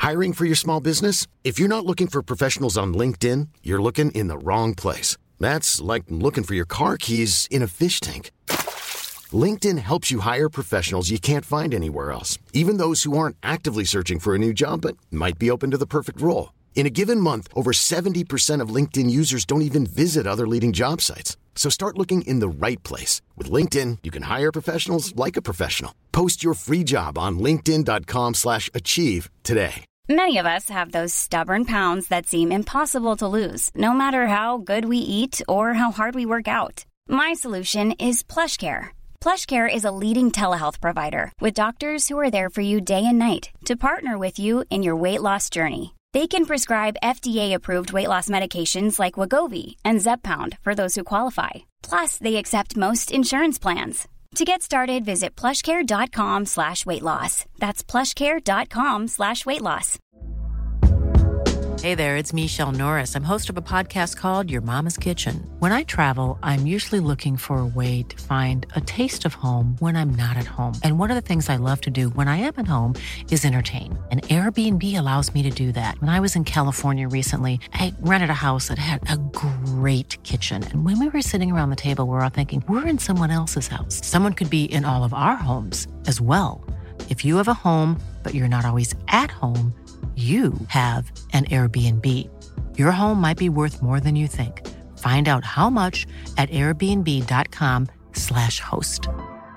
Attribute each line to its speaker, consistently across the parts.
Speaker 1: Hiring for your small business? If you're not looking for professionals on LinkedIn, you're looking in the wrong place. That's like looking for your car keys in a fish tank. LinkedIn helps you hire professionals you can't find anywhere else, even those who aren't actively searching for a new job but might be open to the perfect role. In a given month, over 70% of LinkedIn users don't even visit other leading job sites. So start looking in the right place. With LinkedIn, you can hire professionals like a professional. Post your free job on linkedin.com/achieve today.
Speaker 2: Many of us have those stubborn pounds that seem impossible to lose, no matter how good we eat or how hard we work out. My solution is PlushCare. PlushCare is a leading telehealth provider with doctors who are there for you day and night to partner with you in your weight loss journey. They can prescribe FDA-approved weight loss medications like Wegovy and Zepbound for those who qualify. Plus, they accept most insurance plans. To get started, visit plushcare.com/weightloss. That's plushcare.com/weightloss.
Speaker 3: Hey there, it's Michelle Norris. I'm host of a podcast called Your Mama's Kitchen. When I travel, I'm usually looking for a way to find a taste of home when I'm not at home. And one of the things I love to do when I am at home is entertain. And Airbnb allows me to do that. When I was in California recently, I rented a house that had a great kitchen. And when we were sitting around the table, we were all thinking, we're in someone else's house. Someone could be in all of our homes as well. If you have a home, but you're not always at home, you have an Airbnb. Your home might be worth more than you think. Find out how much at airbnb.com/host.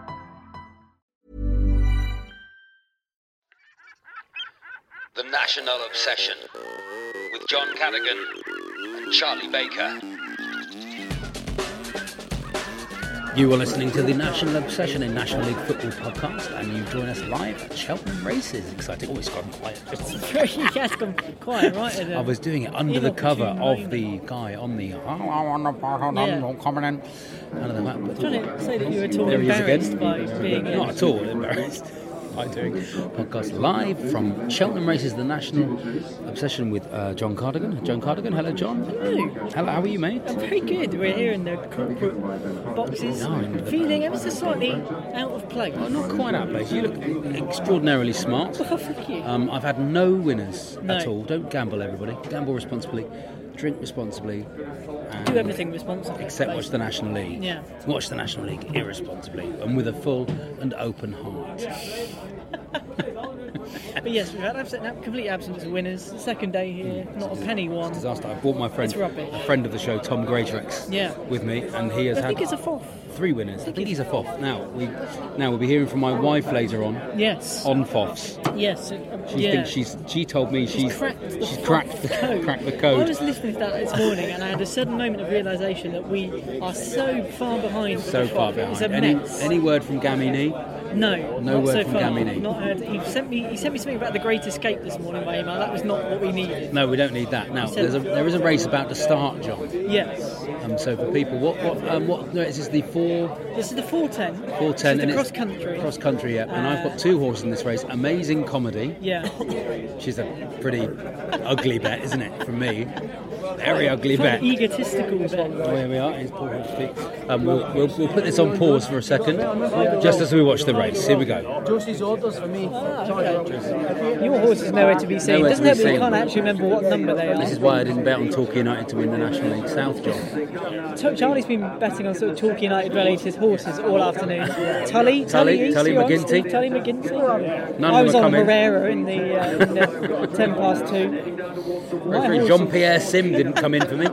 Speaker 4: The National Obsession with John Cadogan and Charlie Baker. You are listening to the National Obsession in National League Football podcast, and you join us live at Cheltenham Races. Exciting. Oh, it's gone quiet.
Speaker 5: It's gone quiet, right?
Speaker 4: I was doing it under the cover of the guy on the coming in. None of them up.
Speaker 5: Trying to say that you were at all embarrassed by being
Speaker 4: not at all embarrassed. I'm doing podcast live from Cheltenham Races, the National Obsession with John Cardigan. John Cardigan, hello John.
Speaker 5: Hello.
Speaker 4: Hello, how are you, mate?
Speaker 5: I'm very good. We're here in the corporate boxes, feeling ever so slightly out of place.
Speaker 4: Oh, not quite out of place. You look extraordinarily smart.
Speaker 5: Oh, thank you.
Speaker 4: I've had no winners at all. Don't gamble, everybody. Gamble responsibly. Drink responsibly.
Speaker 5: Do everything responsibly.
Speaker 4: Except watch the National League.
Speaker 5: Yeah.
Speaker 4: Watch the National League irresponsibly and with a full and open heart.
Speaker 5: But yes, we've had complete absence of winners. Second day here, not a penny won.
Speaker 4: Disaster. I brought my friend, a friend of the show, Tom Greatrex, with me, and he has
Speaker 5: I think it's a fourth.
Speaker 4: 3 winners. I think he's a fourth. Now we'll be hearing from my wife later on.
Speaker 5: Yes.
Speaker 4: On foffs.
Speaker 5: Yes.
Speaker 4: She told me she's cracked the code.
Speaker 5: I was listening to that this morning, and I had a sudden moment of realisation that we are so far behind.
Speaker 4: So far behind.
Speaker 5: It's a mess.
Speaker 4: Any word from Gamini?
Speaker 5: No
Speaker 4: word
Speaker 5: so
Speaker 4: from
Speaker 5: far.
Speaker 4: Gamini.
Speaker 5: Not heard. He sent me something about the Great Escape this morning by email. That was not what we needed.
Speaker 4: No, we don't need that. Now there is a race about to start, John.
Speaker 5: Yes.
Speaker 4: So for people, what? No, this is the 4.
Speaker 5: This is the 410.
Speaker 4: 410
Speaker 5: and cross country.
Speaker 4: Cross country, yeah. And I've got 2 horses in this race. Amazing Comedy.
Speaker 5: Yeah.
Speaker 4: She's a pretty ugly bet, isn't it? From me. Very ugly bet.
Speaker 5: Egotistical bet.
Speaker 4: Oh, here we are. Here's Paul Hodgson. We'll put this on pause for a second, just as we watch the race. Here we go.
Speaker 6: Josie's orders for me.
Speaker 5: Your horse is nowhere to be seen. Doesn't help that you can't actually remember what number they are.
Speaker 4: This is why I didn't bet on Torquay United to win the National League South, John.
Speaker 5: Charlie's been betting on sort of Torquay United related horses all afternory. Tully
Speaker 4: McGinty.
Speaker 5: I was on Herrera in the 10 past 2.
Speaker 4: Referee Jean-Pierre Sim didn't come in for me.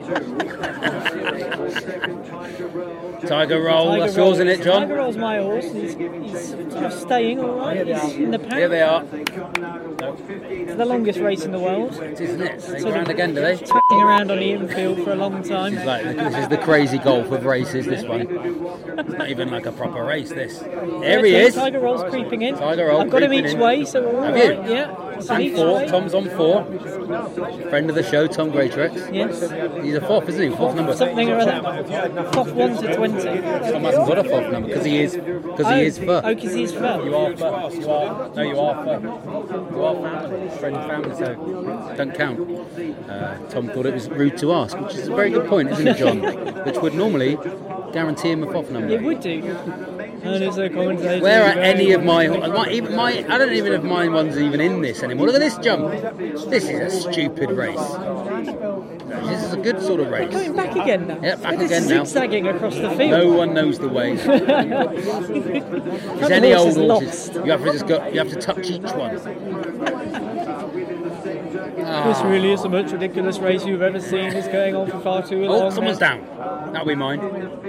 Speaker 4: Tiger Roll, that's yours, isn't it, John?
Speaker 5: Tiger Roll's my horse. He's sort of staying all right. He's in the pack.
Speaker 4: Here they are.
Speaker 5: It's the longest race in the world.
Speaker 4: It is, isn't it? They go around again, do they?
Speaker 5: Twitching around on the infield for a long time.
Speaker 4: This is the crazy golf of races, this one. It's not even like a proper race, this. There he is.
Speaker 5: Tiger Roll's creeping in.
Speaker 4: Tiger Roll.
Speaker 5: I've got him each way, so we're all right.
Speaker 4: Have you?
Speaker 5: Yeah.
Speaker 4: Tom's on 4. Friend of the show, Tom Greatrex.
Speaker 5: Yes.
Speaker 4: He's a foff, isn't he? Foff number.
Speaker 5: Something or other. Foff 1 to 20.
Speaker 4: Tom hasn't got a foff number because he is fur.
Speaker 5: Oh, because he is fur.
Speaker 4: You are fur. You are fur. You are family. Friend family, so don't count. Tom thought it was rude to ask, which is a very good point, isn't it, John? Which would normally guarantee him a foff number.
Speaker 5: It would do. And it's a commentator.
Speaker 4: Where are any of my even my? I don't even know if my one's even in this anymore. Look at this jump. This is a stupid race. This is a good sort of race.
Speaker 5: Going back again now.
Speaker 4: Yeah, back
Speaker 5: Look,
Speaker 4: again now.
Speaker 5: Zigzagging across the field.
Speaker 4: No one knows the way. It's any old horses. You have to just go. You have to touch each one.
Speaker 5: This really is the most ridiculous race you've ever seen. It's going on for far too long.
Speaker 4: Oh, someone's down. That'll be mine.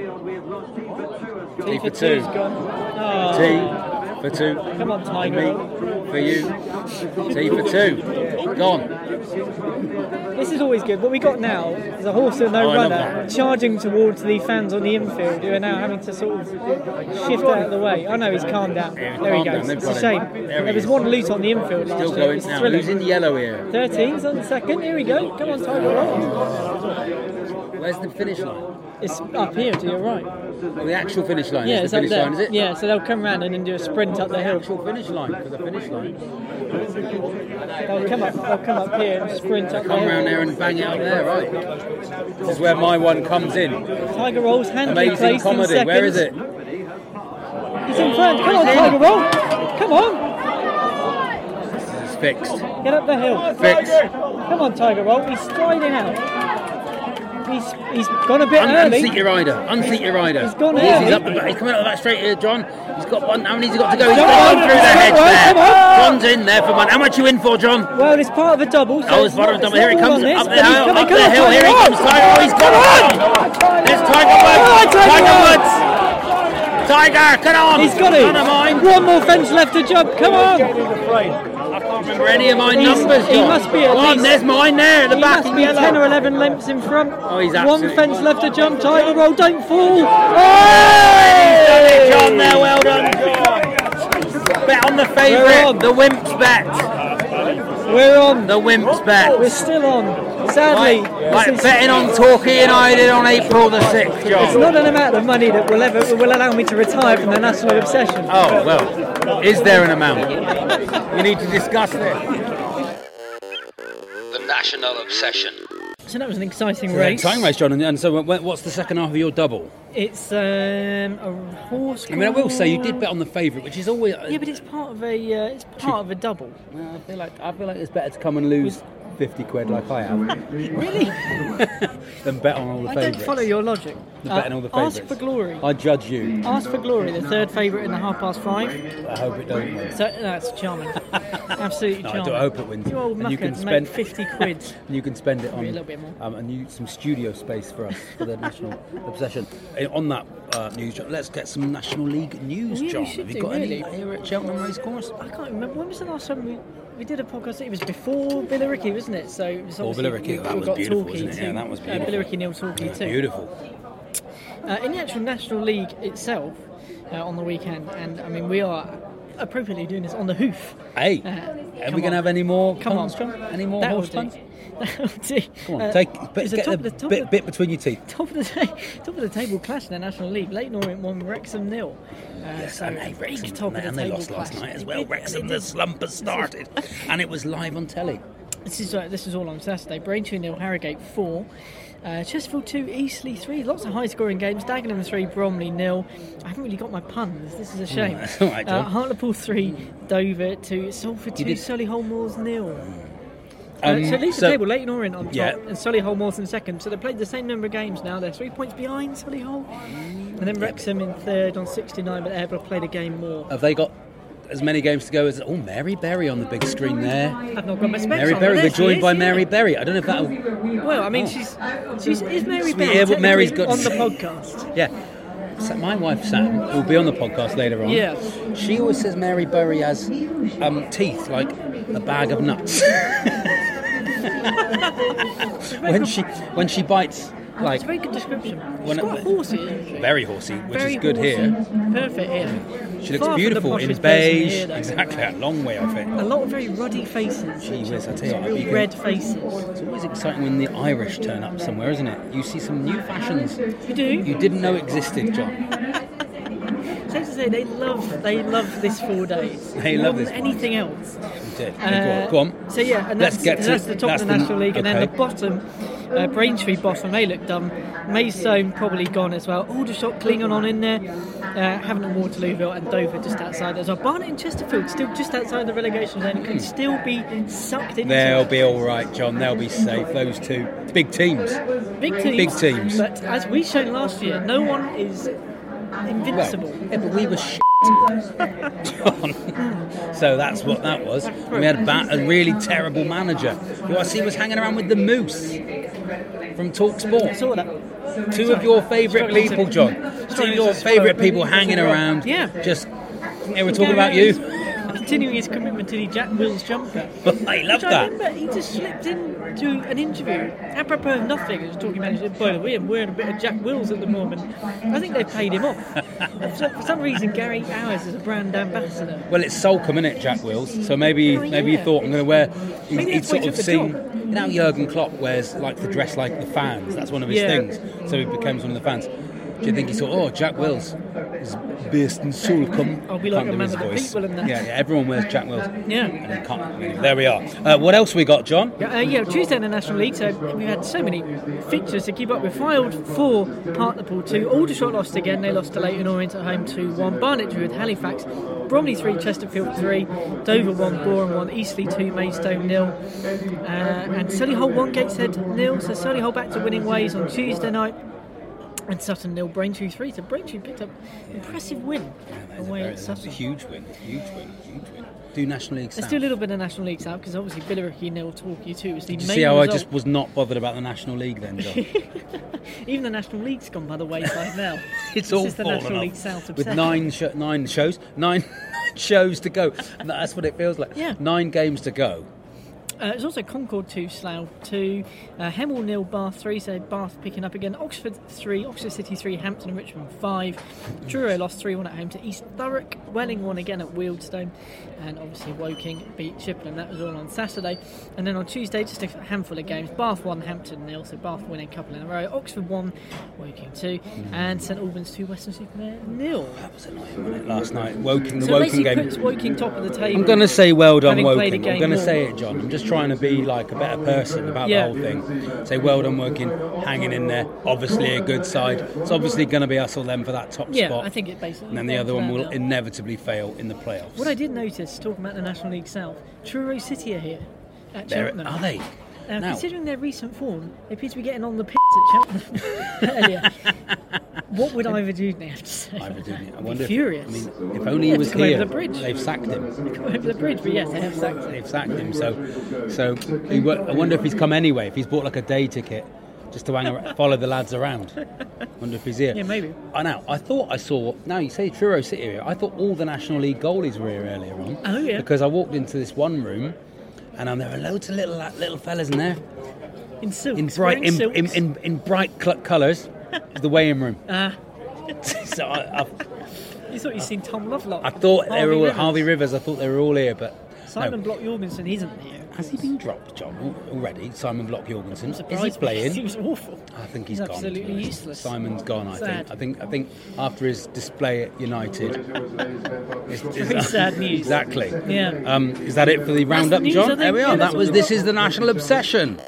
Speaker 4: T for 2.
Speaker 5: T's gone. Oh.
Speaker 4: T for 2.
Speaker 5: Come on, Tiger.
Speaker 4: Me for you. T for 2. Gone.
Speaker 5: This is always good. What we got now is a horse and no runner charging towards the fans on the infield who are now having to sort of shift out of the way. Oh no, he's calmed down. There he goes. It's a shame. There was one loose on the infield last
Speaker 4: Still
Speaker 5: year.
Speaker 4: going now. Who's in yellow here?
Speaker 5: 13's on second. Here we go. Come on, Tiger Roll.
Speaker 4: Where's the finish line?
Speaker 5: It's up here to your right.
Speaker 4: Oh, the actual finish line.
Speaker 5: Yeah,
Speaker 4: is
Speaker 5: it's
Speaker 4: the
Speaker 5: up
Speaker 4: finish
Speaker 5: there.
Speaker 4: line, is it?
Speaker 5: Yeah, so they'll come round and then do a sprint up the hill.
Speaker 4: Actual finish line, for the finish line.
Speaker 5: They'll come up here and sprint up the hill.
Speaker 4: Come round there and bang it up there, right? This is where my one comes in.
Speaker 5: Tiger Roll's handily
Speaker 4: Amazing
Speaker 5: placed
Speaker 4: comedy.
Speaker 5: in second.
Speaker 4: Where is it?
Speaker 5: He's in front. Come on, Tiger Roll. Come on.
Speaker 4: It's fixed.
Speaker 5: Get up the hill.
Speaker 4: Fixed.
Speaker 5: Come on, Tiger Roll. He's striding out. He's gone a bit early.
Speaker 4: Unseat your rider. Unseat your rider.
Speaker 5: He's gone
Speaker 4: He's
Speaker 5: early.
Speaker 4: up the back. He's coming up the back straight here, John. He's got one. How many's he got to go? He's gone through the heads there. John's in there for one. How much you in for, John?
Speaker 5: Well, it's part of a double. So
Speaker 4: Oh, it's part of a double. Here he comes
Speaker 5: this,
Speaker 4: up the
Speaker 5: but he's
Speaker 4: hill.
Speaker 5: coming.
Speaker 4: Up
Speaker 5: Come
Speaker 4: the
Speaker 5: on,
Speaker 4: hill.
Speaker 5: Tiger
Speaker 4: Here he
Speaker 5: Roll.
Speaker 4: comes. Tiger. Oh, he's got on. There's Tiger Woods. Tiger Woods. Tiger, come on.
Speaker 5: He's got
Speaker 4: None
Speaker 5: it.
Speaker 4: of mine.
Speaker 5: One more fence left to jump. Come on.
Speaker 4: I can't remember any of my numbers, John.
Speaker 5: He must be at
Speaker 4: Come on,
Speaker 5: least-
Speaker 4: there's mine there at the
Speaker 5: He
Speaker 4: back.
Speaker 5: must be 10 or 11 lengths in front.
Speaker 4: Oh, he's
Speaker 5: One
Speaker 4: absolutely-
Speaker 5: fence left to jump. Tiger Roll, don't fall.
Speaker 4: He's done it, John, there, well done, John. Bet on the
Speaker 5: We're
Speaker 4: favourite,
Speaker 5: on.
Speaker 4: the Wimps bet.
Speaker 5: We're on.
Speaker 4: The Wimps bet.
Speaker 5: We're still on. Sadly,
Speaker 4: Like
Speaker 5: this is-
Speaker 4: betting on Torquay United on April the 6th,
Speaker 5: it's
Speaker 4: John.
Speaker 5: not an amount of money that will allow me to retire from the National Obsession.
Speaker 4: Oh, well, is there an amount? We need to discuss this. The National Obsession.
Speaker 5: So that was an exciting race.
Speaker 4: Time race, John. And so, what's the second half of your double?
Speaker 5: It's a horse.
Speaker 4: I mean, I will say you did bet on the favourite, which is always.
Speaker 5: Yeah, but it's part of a double.
Speaker 4: Well, I feel like it's better to come and lose 50 quid like I have.
Speaker 5: Really?
Speaker 4: Than bet on all the
Speaker 5: I
Speaker 4: favourites.
Speaker 5: don't follow your logic.
Speaker 4: Betting all the
Speaker 5: Ask
Speaker 4: favourites.
Speaker 5: for Glory.
Speaker 4: I judge you.
Speaker 5: Ask for Glory, the third favourite in the 5:30.
Speaker 4: I hope it don't win.
Speaker 5: So that's charming. Absolutely
Speaker 4: No,
Speaker 5: charming.
Speaker 4: I hope it wins.
Speaker 5: You old
Speaker 4: And you
Speaker 5: mucker
Speaker 4: can
Speaker 5: to
Speaker 4: spend
Speaker 5: make 50 quid.
Speaker 4: And you can spend it on
Speaker 5: Maybe a little bit more.
Speaker 4: some studio space for us for the National Obsession. On that news, John, let's get some National League news,
Speaker 5: Yeah, we
Speaker 4: John.
Speaker 5: should
Speaker 4: Have you
Speaker 5: do,
Speaker 4: got
Speaker 5: really.
Speaker 4: any here at Cheltenham Racecourse?
Speaker 5: I can't remember. When was the last time we did a podcast? It was before Billericay, wasn't it? So it was
Speaker 4: Before
Speaker 5: obviously
Speaker 4: Billericay, that
Speaker 5: we
Speaker 4: was
Speaker 5: got
Speaker 4: beautiful,
Speaker 5: Torquay
Speaker 4: wasn't it?
Speaker 5: too.
Speaker 4: Yeah, that was beautiful.
Speaker 5: Billericay nil Torquay too.
Speaker 4: Beautiful.
Speaker 5: In the actual National League itself, on the weekend, and I mean we are appropriately doing this on the hoof.
Speaker 4: Hey,
Speaker 5: Come
Speaker 4: are we going
Speaker 5: on.
Speaker 4: to have any more
Speaker 5: Come
Speaker 4: puns,
Speaker 5: on.
Speaker 4: John? Any more
Speaker 5: That'll
Speaker 4: horse
Speaker 5: do.
Speaker 4: puns?
Speaker 5: That'll do.
Speaker 4: Come on,
Speaker 5: It's
Speaker 4: get
Speaker 5: top
Speaker 4: the
Speaker 5: of the
Speaker 4: bit between your teeth.
Speaker 5: top of the table clash in the National League. Leyton Orient won, Wrexham nil.
Speaker 4: Yes,
Speaker 5: So
Speaker 4: and
Speaker 5: big
Speaker 4: Wrexham,
Speaker 5: top of the
Speaker 4: man, they
Speaker 5: table
Speaker 4: lost last
Speaker 5: clash.
Speaker 4: night as
Speaker 5: They
Speaker 4: well.
Speaker 5: did,
Speaker 4: Wrexham,
Speaker 5: they
Speaker 4: the
Speaker 5: did.
Speaker 4: slump has started, and it was live on telly.
Speaker 5: This is all on Saturday. Braintree nil, Harrogate 4. Chesterfield 2, Eastleigh 3. Lots of high-scoring games. Dagenham 3, Bromley nil. I haven't really got my puns. This is a shame.
Speaker 4: That's all right, John.
Speaker 5: Hartlepool 3, Dover 2, Salford 2,
Speaker 4: did-
Speaker 5: Solihull Moors nil. So it leads the table, Leyton Orient on top,
Speaker 4: Yeah.
Speaker 5: and Solihull Moors in second. So they played the same number of games now. They're 3 points behind Solihull. And then Wrexham in third on 69, but they're able to play the game more.
Speaker 4: Have they got as many games to go as... Oh, Mary Berry on the big screen there.
Speaker 5: I've not got my specs
Speaker 4: Mary
Speaker 5: on,
Speaker 4: Berry,
Speaker 5: but
Speaker 4: we're
Speaker 5: there she
Speaker 4: joined
Speaker 5: is,
Speaker 4: by
Speaker 5: yeah.
Speaker 4: Mary Berry. I don't know if that'll...
Speaker 5: Well, I mean, is Mary
Speaker 4: We
Speaker 5: Berry
Speaker 4: hear what Mary's got to
Speaker 5: on the
Speaker 4: say.
Speaker 5: podcast?
Speaker 4: Yeah. So my wife Sam, who'll be on the podcast later on,
Speaker 5: Yeah.
Speaker 4: she always says Mary Berry has teeth like a bag of nuts. when she bites, like
Speaker 5: It's a very good description.
Speaker 4: When
Speaker 5: She's quite
Speaker 4: it-
Speaker 5: horsey.
Speaker 4: very horsey, which
Speaker 5: Very
Speaker 4: is good
Speaker 5: horsey.
Speaker 4: here.
Speaker 5: Perfect here.
Speaker 4: She looks
Speaker 5: Far from the
Speaker 4: beautiful in
Speaker 5: poshest person
Speaker 4: beige.
Speaker 5: here, though.
Speaker 4: Exactly, a long way off it.
Speaker 5: A lot of very ruddy faces.
Speaker 4: Gee whiz, I tell you what,
Speaker 5: Real
Speaker 4: you can-
Speaker 5: red faces.
Speaker 4: It's always exciting when the Irish turn up somewhere, isn't it? You see some new fashions
Speaker 5: You do?
Speaker 4: you didn't know existed, John.
Speaker 5: Safe to say, they love this 4 days.
Speaker 4: They
Speaker 5: More
Speaker 4: love
Speaker 5: than
Speaker 4: this
Speaker 5: anything else.
Speaker 4: You did. Go on.
Speaker 5: So yeah, and
Speaker 4: Let's get to
Speaker 5: that's the top
Speaker 4: that's
Speaker 5: of the National League, and then
Speaker 4: okay.
Speaker 5: the bottom Braintree, Botham, they look done. Maidstone probably gone as well. Aldershot clinging on in there. Havant and Waterlooville and Dover just outside as well. Barnet and Chesterfield still just outside the relegation zone. Can still be sucked into
Speaker 4: They'll
Speaker 5: it.
Speaker 4: be all right, John. They'll be safe. Those two big teams.
Speaker 5: Big teams.
Speaker 4: Big teams.
Speaker 5: But as we shown last year, no one is invincible.
Speaker 4: Well, yeah, but we were John. So that's what that was. We had a really terrible manager who I see was hanging around with the Moose from TalkSport.
Speaker 5: I saw that.
Speaker 4: Two of your favourite people, John. Two of your favourite people hanging around.
Speaker 5: Yeah.
Speaker 4: Just, they were talking about you.
Speaker 5: Continuing his commitment to the Jack Wills jumper.
Speaker 4: I love
Speaker 5: I
Speaker 4: that.
Speaker 5: remember he just slipped into an interview, apropos of nothing, he was talking about it. By the way, I'm wearing a bit of Jack Wills at the moment. I think they've paid him off. For some reason, Gary Hours is a brand ambassador.
Speaker 4: Well, it's Solcombe, isn't it, Jack Wills? So maybe he thought, I'm going to wear... He'd sort of seen... You know, Jurgen Klopp wears like the dress like the fans. That's one of his things. So he becomes one of the fans. Do you think he thought, oh, Jack Wills is based in Solcombe?
Speaker 5: I'll be like a man of the people in that.
Speaker 4: Yeah, everyone wears Jack Wills.
Speaker 5: Yeah.
Speaker 4: And he can't. There we are. What else we got, John?
Speaker 5: Tuesday in the National League, so we've had so many fixtures to keep up with. Fylde 4, Hartlepool 2. Aldershot lost again. They lost to Leyton Orient at home 2-1. Barnet drew with Halifax. Bromley 3, Chesterfield 3. Dover 1, Boreham 1. Eastleigh 2, Maidstone 0. And Solihull 1, Gateshead 0. So Solihull back to winning ways on Tuesday night. And Sutton 0, Braintree 3. So Braintree picked up an impressive win away at Sutton.
Speaker 4: That's a huge win. Do National League South.
Speaker 5: Let's do a little bit of National League South, because obviously Billericay 0, Torquay 2 was the main
Speaker 4: See how
Speaker 5: result.
Speaker 4: I just was not bothered about the National League then, John?
Speaker 5: Even the National League's gone by the wayside now.
Speaker 4: It's
Speaker 5: this
Speaker 4: all
Speaker 5: is the
Speaker 4: fallen
Speaker 5: National
Speaker 4: off.
Speaker 5: League South
Speaker 4: With
Speaker 5: obsession.
Speaker 4: nine shows to go. That's what it feels like.
Speaker 5: Yeah.
Speaker 4: 9 games to go.
Speaker 5: There's also Concord 2, Slough 2, Hemel 0, Bath 3, so Bath picking up again, Oxford 3, Oxford City 3, Hampton and Richmond 5, Truro lost 3-1 at home to East Thurrock, Welling 1 again at Wealdstone, and obviously Woking beat Chippenham. That was all on Saturday. And then on Tuesday, just a handful of games, Bath 1, Hampton 0, so Bath winning a couple in a row, Oxford 1, Woking 2, and St Albans 2, Western-super-Mare 0.
Speaker 4: That was annoying, wasn't it, last night? Woking, the
Speaker 5: So
Speaker 4: Woking
Speaker 5: basically
Speaker 4: game.
Speaker 5: puts Woking top of the table.
Speaker 4: I'm going to say well done,
Speaker 5: having played a
Speaker 4: Woking.
Speaker 5: game
Speaker 4: I'm going to
Speaker 5: more.
Speaker 4: say it, John. I'm just trying to be like a better person about the whole thing. Say well done, Woking, hanging in there. Obviously a good side. It's obviously going to be us or them for that top
Speaker 5: Yeah,
Speaker 4: spot.
Speaker 5: I think it basically.
Speaker 4: And then the other one will
Speaker 5: now.
Speaker 4: inevitably fail in the playoffs.
Speaker 5: What I did notice, talking about the National League South, Truro City are here at
Speaker 4: There,
Speaker 5: Cheltenham.
Speaker 4: are they? Now,
Speaker 5: Considering their recent form, they appear to be getting on the piss at Cheltenham earlier. What would Ivor Dewdney have to say?
Speaker 4: Ivor Dewdney, I
Speaker 5: I'd
Speaker 4: wonder
Speaker 5: be furious.
Speaker 4: if only he
Speaker 5: They
Speaker 4: was
Speaker 5: have to come over
Speaker 4: here.
Speaker 5: the bridge.
Speaker 4: They've sacked him.
Speaker 5: Come over the bridge, but yes, they have sacked him.
Speaker 4: They've sacked him. So I wonder if he's come anyway. If he's bought like a day ticket just to hang around, follow the lads around. Wonder if he's here.
Speaker 5: Yeah, maybe.
Speaker 4: I know. I thought I saw. Now you say Truro City here. I thought all the National League goalies were here earlier on.
Speaker 5: Oh yeah.
Speaker 4: Because I walked into this one room, and there were loads of little fellas in there
Speaker 5: In silks.
Speaker 4: in bright
Speaker 5: wearing silks.
Speaker 4: in bright colours. The weighing room. So
Speaker 5: You thought you'd seen Tom Lovelock.
Speaker 4: I thought they were all
Speaker 5: Rivers.
Speaker 4: Harvey Rivers. I thought they were all here, but
Speaker 5: Simon
Speaker 4: no.
Speaker 5: Block Jorgensen isn't here.
Speaker 4: Has he been dropped, John, already? Simon Block Jorgensen. Is
Speaker 5: Surprised
Speaker 4: he
Speaker 5: me.
Speaker 4: playing?
Speaker 5: He was awful.
Speaker 4: I think he's
Speaker 5: He's
Speaker 4: gone.
Speaker 5: absolutely useless.
Speaker 4: Simon's gone. I
Speaker 5: Sad.
Speaker 4: think. I think after his display at United,
Speaker 5: Very sad news.
Speaker 4: Exactly.
Speaker 5: Yeah.
Speaker 4: Is that it for the roundup,
Speaker 5: the news, I
Speaker 4: John?
Speaker 5: think.
Speaker 4: There we
Speaker 5: Yeah,
Speaker 4: are.
Speaker 5: that's
Speaker 4: That was.
Speaker 5: all
Speaker 4: This
Speaker 5: we've
Speaker 4: is
Speaker 5: got.
Speaker 4: the National Obsession.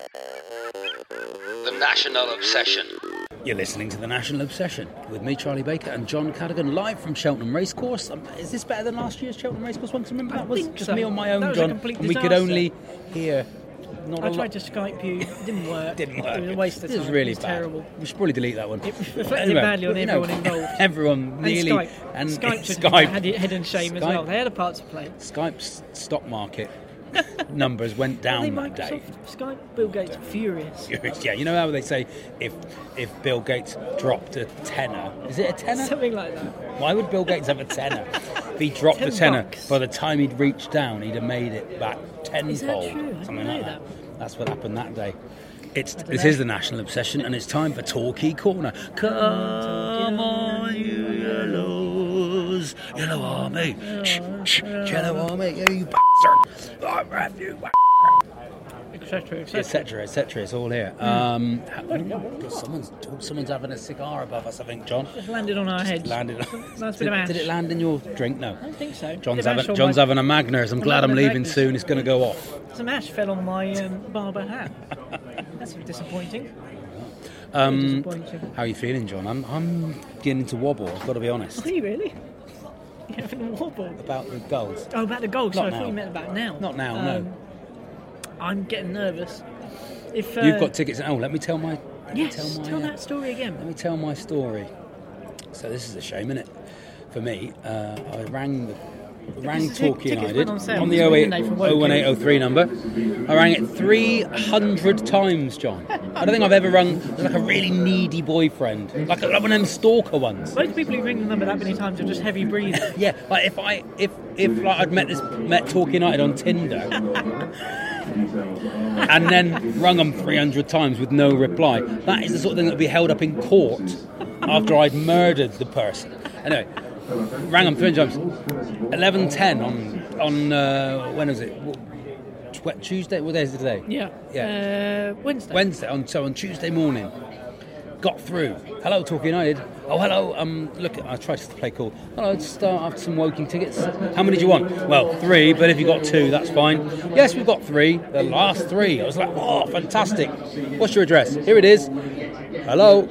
Speaker 4: The National Obsession. You're listening to the National Obsession with me, Charlie Baker, and John Cadogan, live from Cheltenham Racecourse. Is this better than last year's Cheltenham Racecourse one? 'Cause remember that was
Speaker 5: think
Speaker 4: just
Speaker 5: so.
Speaker 4: me on my own,
Speaker 5: That was a
Speaker 4: John,
Speaker 5: complete
Speaker 4: and we could
Speaker 5: disaster.
Speaker 4: only hear. Not
Speaker 5: I
Speaker 4: a lot.
Speaker 5: tried to Skype you. It didn't work.
Speaker 4: Didn't work.
Speaker 5: It was a waste of time.
Speaker 4: It was really
Speaker 5: it was
Speaker 4: bad.
Speaker 5: terrible.
Speaker 4: We should probably delete that one.
Speaker 5: It reflected badly on everyone involved.
Speaker 4: Everyone
Speaker 5: And
Speaker 4: nearly.
Speaker 5: Skype.
Speaker 4: And
Speaker 5: Skype should
Speaker 4: Skype
Speaker 5: had it head and shame as
Speaker 4: Skype-
Speaker 5: well. They had a part to play.
Speaker 4: Skype's stock market numbers went down
Speaker 5: They
Speaker 4: that day.
Speaker 5: Microsoft, Skype, Bill Gates furious.
Speaker 4: Yeah, you know how they say if Bill Gates dropped a tenner, is it a tenner?
Speaker 5: Something like that.
Speaker 4: Why would Bill Gates have a tenner? If he dropped a
Speaker 5: $10,
Speaker 4: tenner, by the time he'd reached down, he'd have made it back tenfold.
Speaker 5: Is that true? I didn't
Speaker 4: Something
Speaker 5: know
Speaker 4: like
Speaker 5: that.
Speaker 4: That's what happened that day. This
Speaker 5: know.
Speaker 4: is the National Obsession, and it's time for Torquay Corner. Come on, you yellows, Yellow Army, shh, Yellow Army, you bastard! I'm you bastard!
Speaker 5: etc.
Speaker 4: etc. It's all here. Someone's having a cigar above us, I think, John.
Speaker 5: Just landed on our heads. Nice bit of ash.
Speaker 4: Did it land in your drink? No.
Speaker 5: I don't think so.
Speaker 4: John's having a Magners. I'm glad I'm leaving soon. It's going to go off.
Speaker 5: Some ash fell on my barber hat. That's disappointing.
Speaker 4: How are you feeling, John? I'm beginning to wobble, I've got to be honest.
Speaker 5: Are you really? You're having a wobble?
Speaker 4: About the goals.
Speaker 5: Oh, about the goals.
Speaker 4: Not
Speaker 5: I
Speaker 4: now.
Speaker 5: thought you meant about now.
Speaker 4: Not now, no.
Speaker 5: I'm getting nervous. If
Speaker 4: You've got tickets. Oh, let me tell my...
Speaker 5: tell that story again.
Speaker 4: Let me tell my story. So this is a shame, isn't it? For me, I rang Torquay United on the 01803 number. I rang it 300 times, John. I don't think I've ever rung like a really needy boyfriend, like one of them stalker ones.
Speaker 5: Most people who ring the number that many times are just heavy breathing.
Speaker 4: Yeah, like if like I'd met Torquay United on Tinder and then rung them 300 times with no reply, that is the sort of thing that would be held up in court after I'd murdered the person. Anyway. Rang them 300 times. 11:10 on when was it? Tuesday. What day is it today?
Speaker 5: Yeah. Wednesday.
Speaker 4: So on Tuesday morning, got through. Hello, Torquay United. Oh, hello. Look, I tried to play cool. Hello, just after some Woking tickets. How many do you want? Well, 3, but if you got 2, that's fine. Yes, we've got 3. The last 3. I was like, oh, fantastic. What's your address? Here it is. Hello.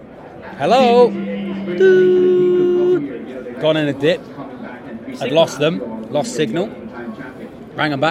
Speaker 4: Gone in a dip. I'd lost signal. Rang them back.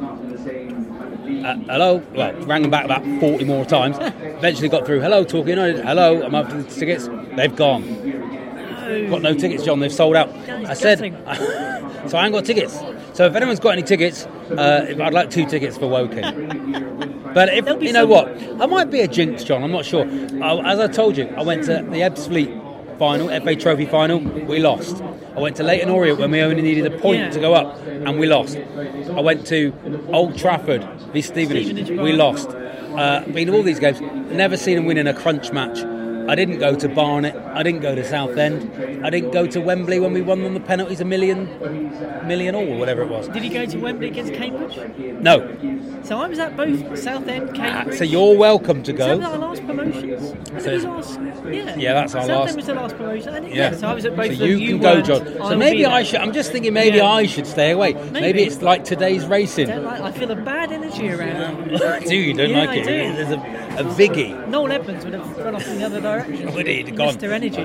Speaker 4: Hello. Well, rang them back about 40 more times. Eventually got through. Hello, Torquay United. Hello, I'm after the tickets. They've gone. Got no tickets, John. They've sold out. I said, so I ain't got tickets. So if anyone's got any tickets, I'd like 2 tickets for Woking. But if you know what, I might be a jinx, John. I'm not sure. As I told you, I went to the Ebbsfleet final, FA Trophy final, we lost. I went to Leyton Orient when we only needed a point to go up, and we lost. I went to Old Trafford v Stevenage, we lost. Been to all these games, never seen them win in a crunch match. I didn't go to Barnet, I didn't go to Southend, I didn't go to Wembley when we won on the penalties, a million all, or whatever it was.
Speaker 5: Did you go to Wembley against Cambridge?
Speaker 4: No.
Speaker 5: So I was at both Southend, Cambridge.
Speaker 4: So you're welcome to go.
Speaker 5: So that was our last promotions. Yeah,
Speaker 4: that's our
Speaker 5: Southend
Speaker 4: last.
Speaker 5: was the last promotion.
Speaker 4: Yeah.
Speaker 5: So I was at both of
Speaker 4: so
Speaker 5: them.
Speaker 4: You can go, John. So maybe I should. I'm just thinking maybe I should stay away. Maybe it's like today's racing.
Speaker 5: I feel a bad energy around.
Speaker 4: Do you? Don't like it?
Speaker 5: I do.
Speaker 4: There's a Viggy.
Speaker 5: Noel Edmonds would have run off in the other direction.
Speaker 4: Would he? Gone.
Speaker 5: Mr. Energy.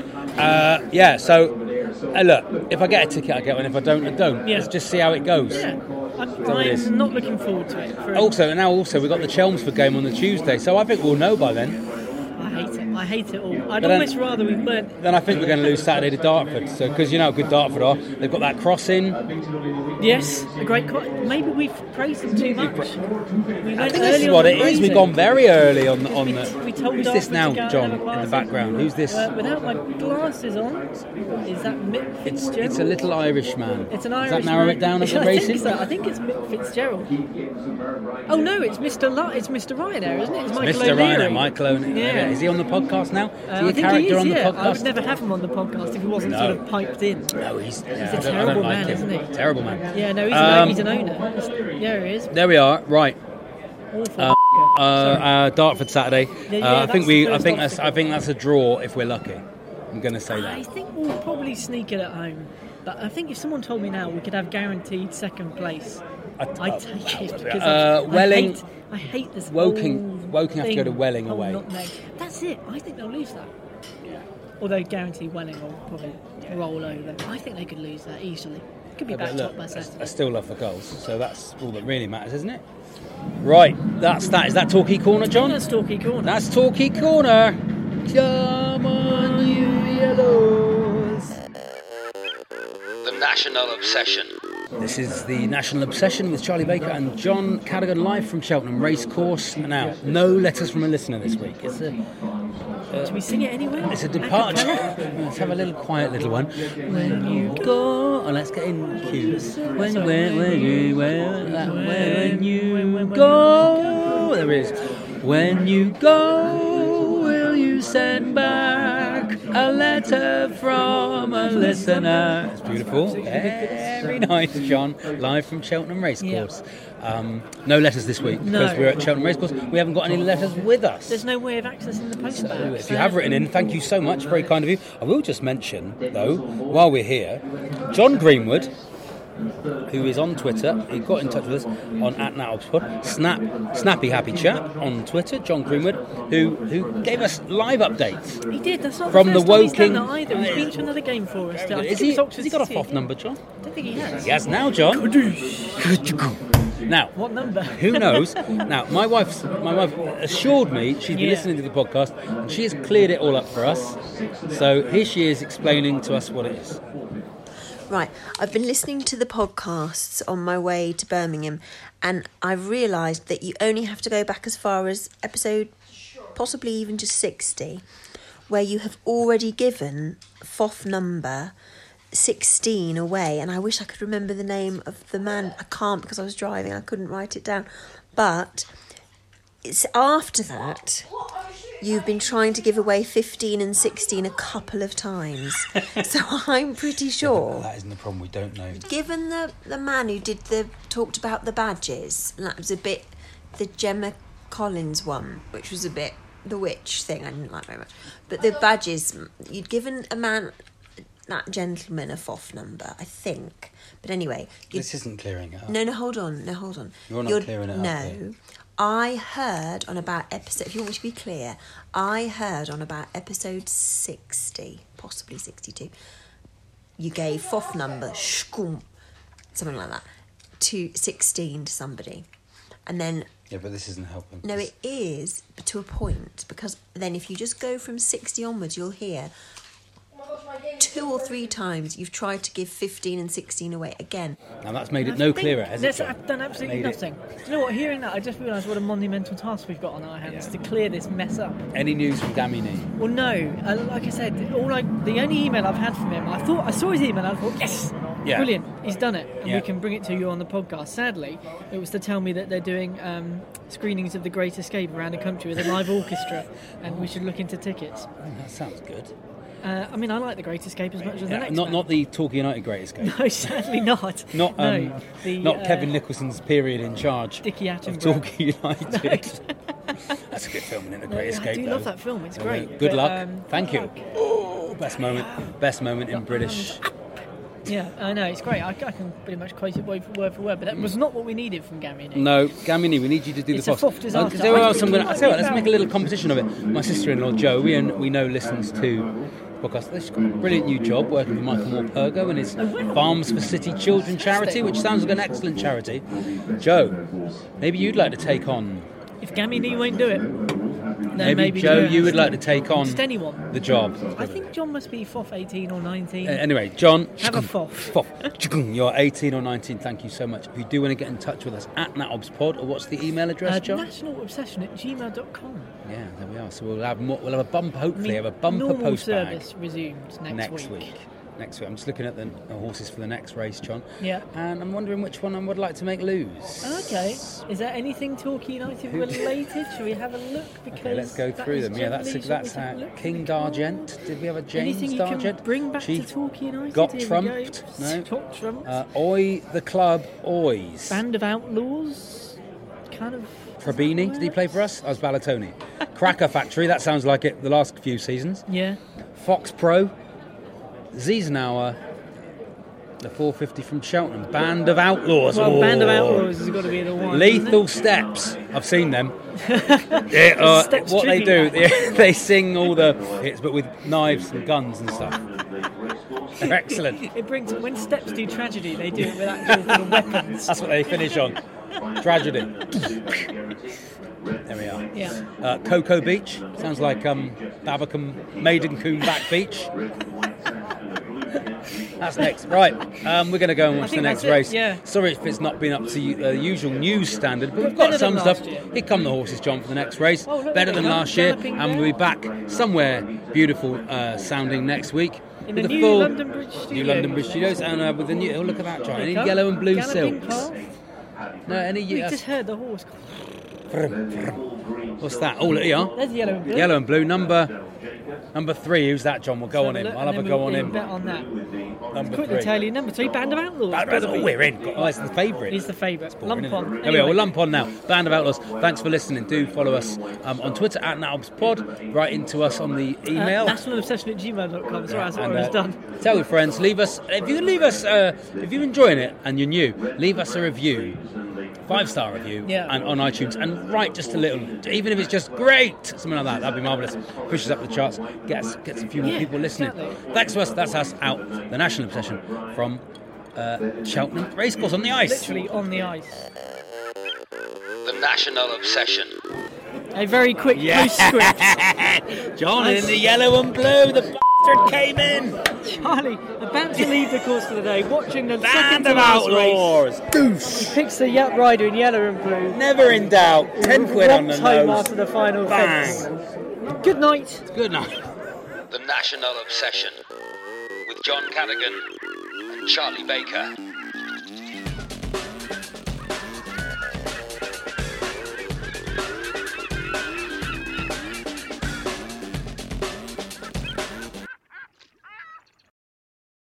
Speaker 4: So look, if I get a ticket, I get one. If I don't, I don't.
Speaker 5: Yeah.
Speaker 4: Let's just see how it goes.
Speaker 5: Yeah. I'm not looking forward to it.
Speaker 4: Also, we've got the Chelmsford game on the Tuesday, so I think we'll know by then.
Speaker 5: I hate it all. I'd almost rather we weren't.
Speaker 4: Then I think we're going to lose Saturday to Dartford. So because you know how good Dartford are, they've got that crossing.
Speaker 5: Yes, a great. Maybe we've praised them too much.
Speaker 4: I think this is what it is. We've gone very early on the.
Speaker 5: We told
Speaker 4: Who's this now, John, in the background? Who's this?
Speaker 5: Without my glasses on, is that Mick Fitzgerald?
Speaker 4: It's a little Irish man.
Speaker 5: It's an Irish
Speaker 4: man. Does that narrow it down as a racing?
Speaker 5: I think it's Mick Fitzgerald. Oh no, it's Mr. Ryanair, isn't it? It's
Speaker 4: Mr. Ryanair, Michael O'Leary. Yeah. Is he on the podcast now? Is he a character on the podcast?
Speaker 5: I would never have him on the podcast if he wasn't sort of piped in.
Speaker 4: No, he's
Speaker 5: a terrible man, isn't he?
Speaker 4: Terrible man.
Speaker 5: Yeah, no, he's an owner. There he is.
Speaker 4: There we are. Right.
Speaker 5: Awful.
Speaker 4: Dartford Saturday.
Speaker 5: I think
Speaker 4: that's a draw if we're lucky. I'm going to say that.
Speaker 5: I think we'll probably sneak it at home. But I think if someone told me now we could have guaranteed second place, I'd take it. Because
Speaker 4: Welling.
Speaker 5: I hate this.
Speaker 4: Woking have to go to Welling away.
Speaker 5: That's it. I think they'll lose that. Although guarantee Welling will probably roll over. I think they could lose that easily. Could be back top by Saturday.
Speaker 4: I still love the goals, so that's all that really matters, isn't it? Right, that's that. Is that Torquay Corner, John?
Speaker 5: That's Torquay Corner.
Speaker 4: That's Torquay Corner. Come on, you yellows. The National Obsession. This is the National Obsession with Charlie Baker and John Cadogan live from Cheltenham Racecourse. Now, no letters from a listener this week. It's
Speaker 5: should we sing it anyway?
Speaker 4: It's a departure. Let's have a little quiet little one. When you go, let's get in cues. When you go, there it is. When you go, will you send back A letter from a listener. It's beautiful. Very nice, John. Live from Cheltenham Racecourse.
Speaker 5: Yeah.
Speaker 4: No letters this week because we're at Cheltenham Racecourse. We haven't got any letters with us.
Speaker 5: There's no way of accessing the post bag.
Speaker 4: If you have written in, thank you so much. Very kind of you. I will just mention, though, while we're here, John Greenwood, who is on Twitter, he got in touch with us on @NatObsPod. Snappy Happy Chap on Twitter, John Greenwood, who gave us live updates.
Speaker 5: He did. That's not
Speaker 4: from
Speaker 5: the
Speaker 4: the
Speaker 5: first time he's done
Speaker 4: Woking.
Speaker 5: that either. He's been to another game for us.
Speaker 4: Has he got a FOF number, John?
Speaker 5: I don't think he has.
Speaker 4: He has now, John. Now,
Speaker 5: what number?
Speaker 4: Who knows? Now, my wife assured me she's been listening to the podcast and she has cleared it all up for us. So here she is explaining to us what it is.
Speaker 6: Right, I've been listening to the podcasts on my way to Birmingham, and I've realised that you only have to go back as far as episode, possibly even just 60, where you have already given FOF number 16 away, and I wish I could remember the name of the man. I can't because I was driving, I couldn't write it down. But it's after that you've been trying to give away 15 and 16 a couple of times. So I'm pretty sure.
Speaker 4: That isn't the problem, we don't know.
Speaker 6: Given the man who talked about the badges, and that was a bit the Gemma Collins one, which was a bit the witch thing I didn't like very much. But the badges, you'd given that gentleman a FOF number, I think. But anyway.
Speaker 4: This isn't clearing it up.
Speaker 6: No, hold on.
Speaker 4: You're not clearing it up.
Speaker 6: No. I heard on about episode, if you want me to be clear, I heard on about episode 60, possibly 62, you gave FOF number, something like that, to 16 to somebody. And then...
Speaker 4: Yeah, but this isn't helping.
Speaker 6: No, it is, to a point, because then if you just go from 60 onwards, you'll hear 2 or 3 times you've tried to give 15 and 16 away again.
Speaker 4: Now that's made it no clearer, has it?
Speaker 5: I've done absolutely nothing. Do you know what? Hearing that, I just realised what a monumental task we've got on our hands to clear this mess up.
Speaker 4: Any news from Gamini?
Speaker 5: Well, no. Like I said, the only email I've had from him, I saw his email and I thought, yes, brilliant, he's done it, and we can bring it to you on the podcast. Sadly, it was to tell me that they're doing screenings of The Great Escape around the country with a live orchestra, and we should look into tickets.
Speaker 4: That sounds good.
Speaker 5: I mean, I like The Great Escape as much as the next
Speaker 4: not the Torquay United Great Escape.
Speaker 5: No, sadly not.
Speaker 4: Not Kevin Nicholson's period in charge
Speaker 5: Dickie
Speaker 4: of
Speaker 5: Attenborough.
Speaker 4: Torquay United. That's a good film, isn't it? The Great Escape.
Speaker 5: I do love that film. It's great.
Speaker 4: Good luck. Thank you. Best moment in British.
Speaker 5: Yeah, I know, it's great. I can pretty much quote it word for word, but that was not what we needed from Gamini.
Speaker 4: No, Gamini, we need you to do
Speaker 5: it's
Speaker 4: the
Speaker 5: FOF disaster.
Speaker 4: I'll tell you what, let's make a little competition of it. My sister-in-law, Jo, we know listens to podcast. She's got a brilliant new job working for Michael Morpurgo and his Farms for City Children charity, which sounds like an excellent charity. Jo, maybe you'd like to take on...
Speaker 5: If Gamini won't do it, then
Speaker 4: maybe Jo, you would like to take on
Speaker 5: anyone.
Speaker 4: The job.
Speaker 5: I think John must be FOF 18 or 19.
Speaker 4: Anyway, John,
Speaker 5: have a FOF.
Speaker 4: You're 18 or 19. Thank you so much. If you do want to get in touch with us @NatObsPod, or what's the email address, John?
Speaker 5: nationalobsession@gmail.com.
Speaker 4: Yeah, there we are. So we'll have a bump. Hopefully, have a bumper
Speaker 5: normal
Speaker 4: post bag.
Speaker 5: service resumes next week.
Speaker 4: Next week. I'm just looking at the horses for the next race, John.
Speaker 5: Yeah.
Speaker 4: And I'm wondering which one I would like to make lose.
Speaker 5: Okay. Is there anything Torquay United related? Shall we have a look? Because
Speaker 4: okay, let's go through them. Yeah, that's King D'Argent. Did we have a James
Speaker 5: Anything
Speaker 4: D'Argent?
Speaker 5: You can bring back to Torquay United?
Speaker 4: Got trumped. No.
Speaker 5: Got trumped.
Speaker 4: Oi, the club, Oys.
Speaker 5: Band of Outlaws. Kind of.
Speaker 4: Trabini, did he play for us? I was Balatoni. Cracker Factory, that sounds like it the last few seasons.
Speaker 5: Yeah.
Speaker 4: Fox Pro. Ziesenauer, the 450 from Cheltenham. Band of Outlaws.
Speaker 5: Well, Band of Outlaws has got to be the one.
Speaker 4: Lethal Steps. I've seen them. What they do, they sing all the hits, but with knives and guns and stuff. They're excellent.
Speaker 5: It brings when Steps do tragedy, they do it with actual weapons.
Speaker 4: That's what they finish on. Tragedy. There we are.
Speaker 5: Yeah.
Speaker 4: Cocoa Beach. Sounds like Babbacombe, Maidencoombe Back Beach. That's next. Right, we're going to go and watch the next race.
Speaker 5: Yeah.
Speaker 4: Sorry if it's not been up to the usual news standard, but we've got some stuff. Here come the horses, John, for the next race. Better than last year, and we'll be back somewhere beautiful sounding next week.
Speaker 5: In the new London Bridge Studios.
Speaker 4: New London Bridge Studios, and with the new... Oh, look at that, John. Any yellow and blue silks? No, any...
Speaker 5: We just heard the horse.
Speaker 4: What's that? Oh, look here.
Speaker 5: There's yellow and blue.
Speaker 4: Yellow and blue. Number 3. Who's that, John? We'll go on him. I'll have a go on him.
Speaker 5: Bet on that.
Speaker 4: Number
Speaker 5: Quickly
Speaker 4: 3.
Speaker 5: tell you, number 3, Band of Outlaws.
Speaker 4: We're in. Oh, it's the favourite.
Speaker 5: He's the favourite. Lump on.
Speaker 4: There we are. We'll lump on now. Band of Outlaws. Thanks for listening. Do follow us on Twitter at NatObsPod. Write into us on the email.
Speaker 5: nationalobsession@gmail.com. Sorry, that's what I was done.
Speaker 4: Tell your friends. Leave us. If you leave us, if you're enjoying it and you're new, leave us a review. 5-star review on iTunes, and write just a little, even if it's just great, something like that. That'd be marvellous. Push us up the charts, gets a few more people listening.
Speaker 5: Exactly.
Speaker 4: Thanks to us. That's us out. The National Obsession from Cheltenham Racecourse on the ice.
Speaker 5: Literally on the ice.
Speaker 4: The National Obsession.
Speaker 5: A very quick postscript.
Speaker 4: John in the yellow and blue. The bastard came in.
Speaker 5: Charlie, about to leave the course for the day, watching the
Speaker 4: Band
Speaker 5: second
Speaker 4: of
Speaker 5: to last
Speaker 4: Outlaws.
Speaker 5: race.
Speaker 4: Goose.
Speaker 5: He picks the Yap rider in yellow and blue.
Speaker 4: Never in doubt. 10 quid on the
Speaker 5: Romps home
Speaker 4: nose.
Speaker 5: after the final
Speaker 4: Bang.
Speaker 5: fence. Good night.
Speaker 4: Good night. The National Obsession with John Cadigan and Charlie Baker.